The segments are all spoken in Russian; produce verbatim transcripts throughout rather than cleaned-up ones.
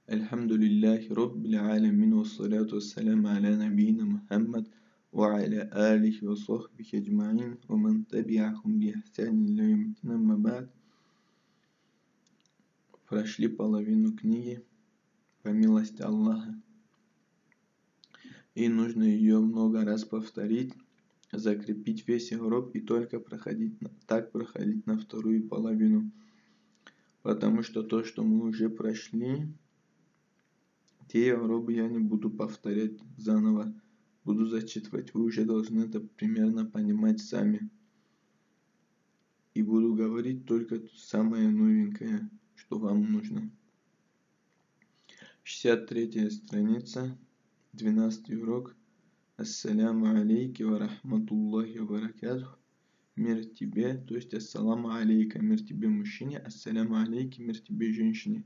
Альхамдулиллахи Rabbil Аламин, вассаляту вассаляму аля набийна Мухаммад, ва аля алихи ва сахбихи аджмаин, ва ман табиахум би ихсанин иля йаумид-дин, амма ба'д. Прошли половину книги по милости Аллаха, и нужно ее много раз повторить, закрепить весь урок и только проходить, так проходить на вторую половину. Потому что то, что мы уже прошли, те уроки я не буду повторять заново, буду зачитывать. Вы уже должны это примерно понимать сами. И буду говорить только самое новенькое, что вам нужно. шестьдесят третья страница, двенадцатый урок. Ассаляму алейки ва рахматуллахи ва баракатух. Мир тебе, то есть ассаламу алейка, мир тебе мужчине, ассаляму алейки, мир тебе женщине.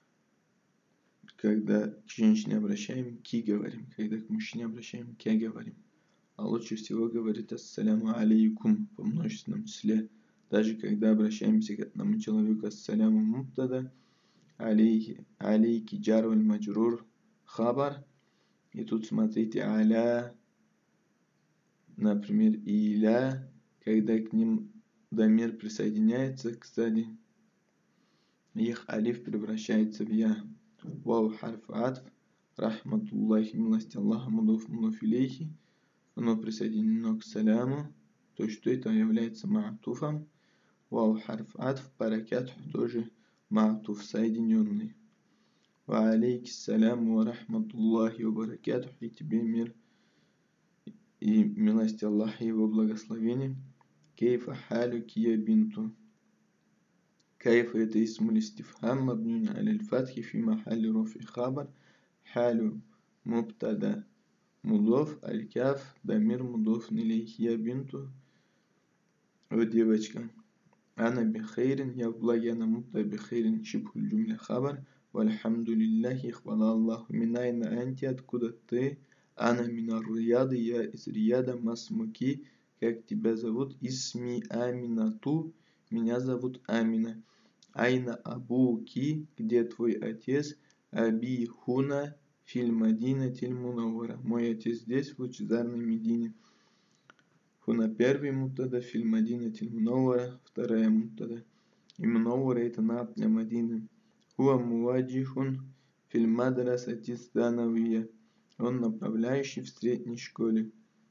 Когда к женщине обращаем, ки говорим, когда к мужчине обращаем, ке говорим. А лучше всего говорить ассаляму алейкум во множественном числе. Даже когда обращаемся к одному человеку, ассаляму мубтада, алейки, алейки джаруль маджрур хабар. И тут смотрите, аля, например, иля, когда к ним дамир присоединяется, кстати, их алиф превращается в я. Вау харф атф, рахматуллахи, милости Аллаха, мудуф мудуф илейхи, оно присоединено к саляму, то есть что это является ма'туфом. Вау харф атф, баракатух, тоже ма'туф, соединенный. Ва алейки саляму ва рахматуллахи ва баракатух, и тебе мир и милости Аллаха и его благословение. Кейфа халюки я бинту. Кайфа это исмуль истифхам, мабнюн аль фатхи фи махалли рофи хабар. Халю мубтада мудоф, аль-каф дамир мудоф илейхи я бинту. О девочка. Ана бихейрин, я в благе, ана мубта бихейрин, шибхуль джумля хабар. Вальхамдулиллахи, хвала Аллаху, минайна анти, откуда ты? Ана минар рияды, я из рияда, масмуки, как тебя зовут? Исми аминату, меня зовут Амина. Айна абуки, где твой отец? Аби хуна филь Мадина тиль мунаввара. Мой отец здесь, в лучезарной Медине. Хуна первый мубтада, филь Мадина тиль мунаввара, вторая мубтада. И мунаввара это наб для Мадины. Хуа муваджихун филь мадрасати станавия. Он направляющий в средней школе.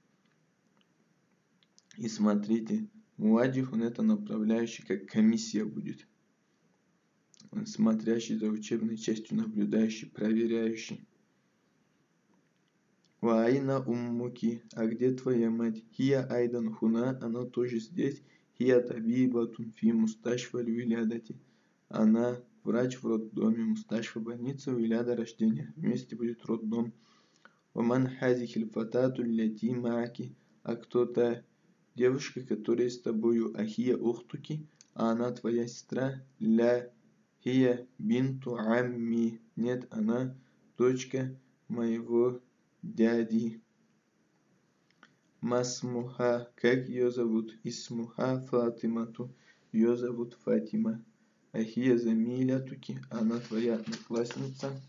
И смотрите, муваджихун это направляющий, как комиссия будет. Смотрящий за учебной частью, наблюдающий, проверяющий. Ва айна уммуки, а где твоя мать? Хия айдан хуна, она тоже здесь. Хия табибатун фи мусташфа вилядати. Она врач в роддоме, мусташфа больница, виляда рождения. Вместе будет роддом. Ваман хазихиль фатату ляти маки, а кто-то девушка, которая с тобою, ахия ухтуки, а она твоя сестра, ля хия бинту амми, нет, она дочка моего дяди. Масмуха, как ее зовут? Исмуха Фатимату, ее зовут Фатима. Ахия замилятуки, она твоя одноклассница.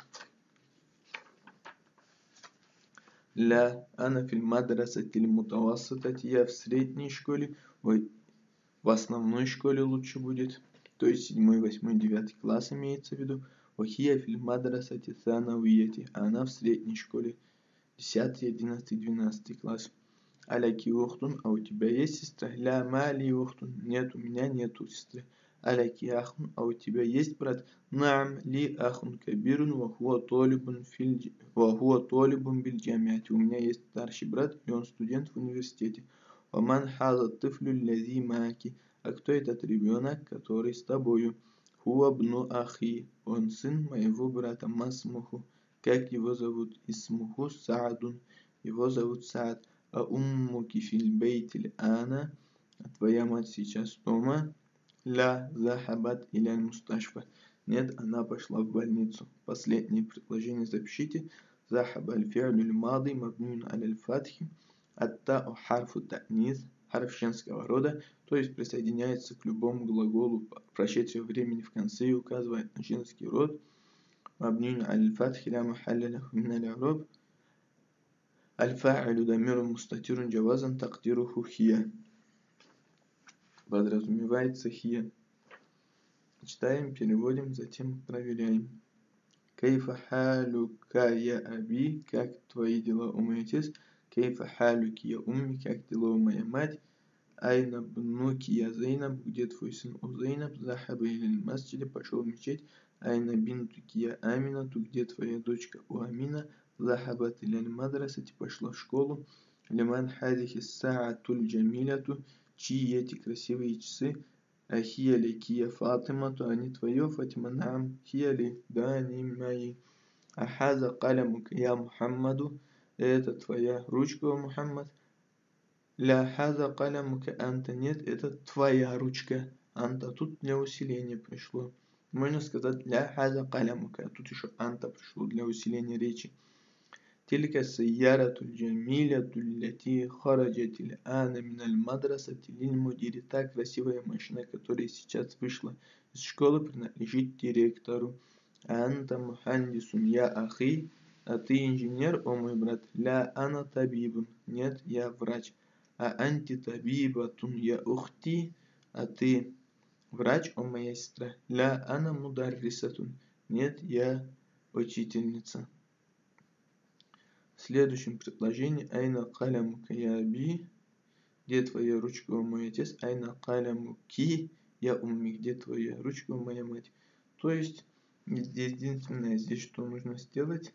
Ля, ана филь мадрасатиль мутавассатати, я в средней школе, ой, в основной школе лучше будет, то есть седьмой, восьмой, девятый класс имеется в виду. Вахия филь мадрасати санавияти, а она в средней школе, десятый, одиннадцатый, двенадцатый класс. Аляки ухтун, а у тебя есть сестра? Ля мали ухтун, нет, у меня нету сестры. Аляки ахун, а у тебя есть брат? Наам ли ахун кабирун, вахуа толибун филь, вахуа толибун биль джамиати. У меня есть старший брат, и он студент в университете. Ваман хаза тыфлю лязи маки, а кто этот ребенок, который с тобою? Хуа бну ахи, он сын моего брата. Масмуху, как его зовут? Исмуху Саадун, его зовут Саад. А уммуки филь бейтиль ана, а твоя мать сейчас дома? Ля захабат иля мусташфа. Нет, она пошла в больницу. Последнее предложение запишите. Захаба аль-фи'лю аль-мади мабнюн аль-фатхи. Ат-тау харфу та'нис, харф женского рода, то есть присоединяется к любому глаголу, прошедшего времени в конце и указывает на женский род. مبني على الفتح لا محل له من الإعراب. الفاعل ضمير مستتر جوازا تقديره هي. Подразумевается هي. Читаем, переводим, затем проверяем. Кейфа халюка я аби, как твои дела, о мой отец. Кейфа халюки я умми, как дела, о моя мать. Айна бнуки я Зейнаб, где твой сын, о Зейнаб. Захаба или масджиде, пошел в мечеть. Айна бинтуки я Амина, ту где твоя дочка, о Амина. Захабат или мадрасати, пошла в школу. Лиман хадихи саатуль джамиляту, чьи эти красивые часы. А хияли кия Фатима, то они твое, Фатима, нам, хияли, да, они мои. А хаза калямука я Мухаммаду, это твоя ручка, о Мухаммад. Ля хаза калямука анта, нет, это твоя ручка. Анта тут для усиления пришло. Можно сказать ля хаза калямука, а тут еще анта пришло для усиления речи. Тилька сайяратуль джамилятуль лати хараджат аль-ана миналь мадрасати лиль мудири. Та красивая машина, которая сейчас вышла из школы, принадлежит директору. Анта мухандисун я ахи, а ты инженер, о мой брат. Ля ана табибун, нет, я врач. А анти табибатун я ухти, а ты врач, о моя сестра. Ля ана мударрисатун, нет, я учительница. В следующем предложении айна калямука я аби, где твоя ручка, о мой отец. Айна калямуки я умми, где твоя ручка, о моя мать. То есть здесь единственное, здесь что нужно сделать,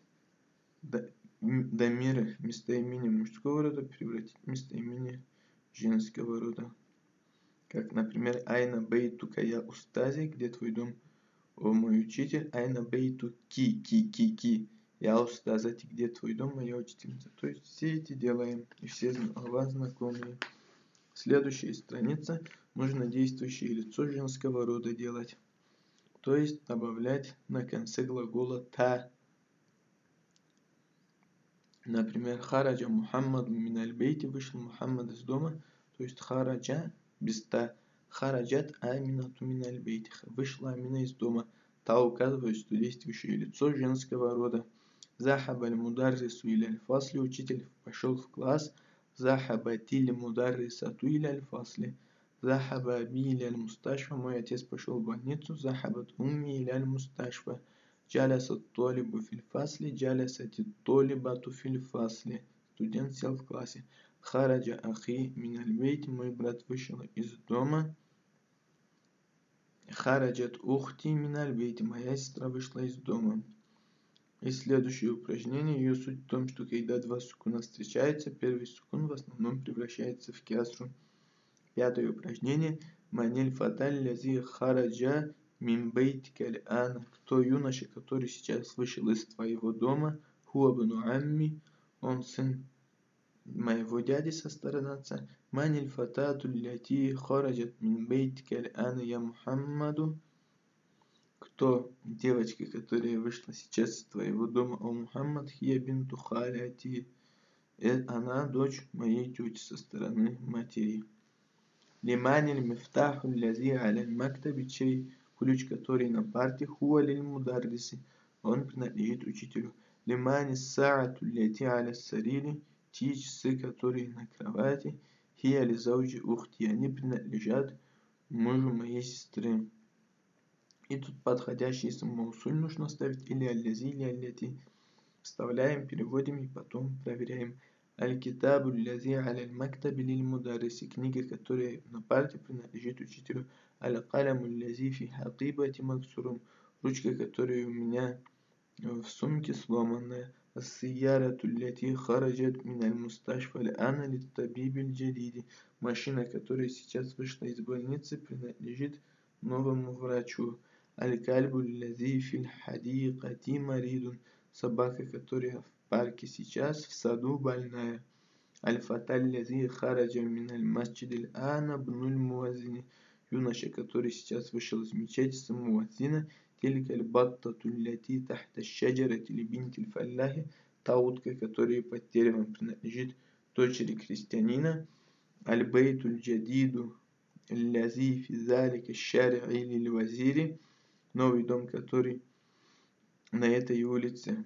дамир местоимение мужского рода превратить в местоимение женского рода. Как, например, айна бейтука я устази, где твой дом, о мой учитель. Айна бейту ки ки ки ки я устазати, где твой дом, моя учительница. То есть все эти делаем, и все слова знакомые. Следующая страница. Нужно действующее лицо женского рода делать. То есть добавлять на конце глагола та. Например, хараджа Мухаммад миналь бейти, вышел Мухаммад из дома. То есть хараджа без та. Хараджат аминату миналь бейти, вышла Амина из дома. Та указывает, что действующее лицо женского рода. Захаба аль-мударрису иля аль-фасли, учитель пошел в класс. Захаба тиль мударрисату иля аль-фасли. Захаба аби иля аль-мусташфа, мой отец пошел в больницу. Захабат умми иля аль-мусташфа. Джалясат толибу филь фасли, джалясати толибату филь фасли. Студент сел в классе. Хараджа ахи миналь бейти, мой брат вышел из дома. Хараджат ухти миналь бейти, моя сестра вышла из дома. И следующее упражнение, ее суть в том, что когда два сукуна встречаются, первый сукун в основном превращается в кясру. Пятое упражнение. Маниль фаталь лязи хараджа мин бейтика аль-ана. Кто юноша, который сейчас вышел из твоего дома? Хуа бну амми, он сын моего дяди со стороны отца. Маниль фатату ляти хараджат мин бейтика аль-ана я Мухаммаду. Кто девочка, которая вышла сейчас из твоего дома, о Мухаммад? Хия бинту халяти. Она дочь моей тети со стороны матери. Лиманиль мифтаху лязи аля мактаби, чей ключ, который на парте. Хуа лиль мударриси, он принадлежит учителю. Лимани саату ляти аля сарири, те часы, которые на кровати. Хия ли зауджи ухти, они принадлежат мужу моей сестры. И тут подходящий самоусуль нужно ставить или аль-лязи, или аль-ляти. Вставляем, переводим и потом проверяем. Аль-китабу лязи аль-мактаби лиль-мударриси, книга, которая на парте, принадлежит учителю. Аль-каляму лязи фи хакибати максурум, ручка, которая у меня в сумке сломанная. Ас-сиярату ляти хараджат мин аль-мусташфа аль-ана лит-табиби аль-джадиди, машина, которая сейчас вышла из больницы, принадлежит новому врачу. Аль-кальбу лязи фил хадикати маридун, собака, которая в парке сейчас в саду больная. Аль-фаталь лязи хараджа мин аль-масджид аль-ана бнуль муазини, юноша, который сейчас вышел из мечети с муазина. Тилька аль-баттату ляти тахта шаджарати ли бинти аль-фалляхи, та утка, которая под деревом, принадлежит дочери крестьянина. Аль-бейту аль-джадиду лязи фи залика шари'и лиль-вазири, новый дом, который на этой улице,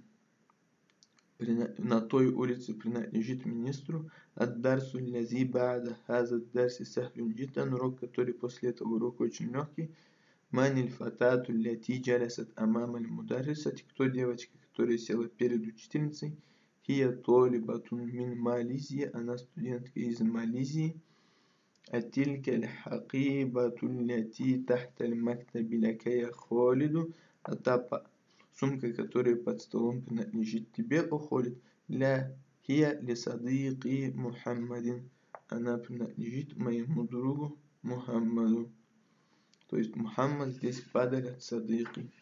на той улице принадлежит министру. Ад-дарсу лязи ба'да хаза дарси сахлюн джиддан, урок, который после этого урока очень легкий. Маниль фатату ляти джалясат амама аль-мударрисати, кто девочка, которая села перед учительницей. Хия толибатун мин Малайзии, она студентка из Малайзии. Атилька аль-хакибату ляти тахта аль-мактаби лакая холиду, а та сумка, которая под столом принадлежит тебе, о Холид. Ля хия ли садики Мухаммадин, она принадлежит моему другу Мухаммаду. То есть Мухаммад здесь падаль от садики.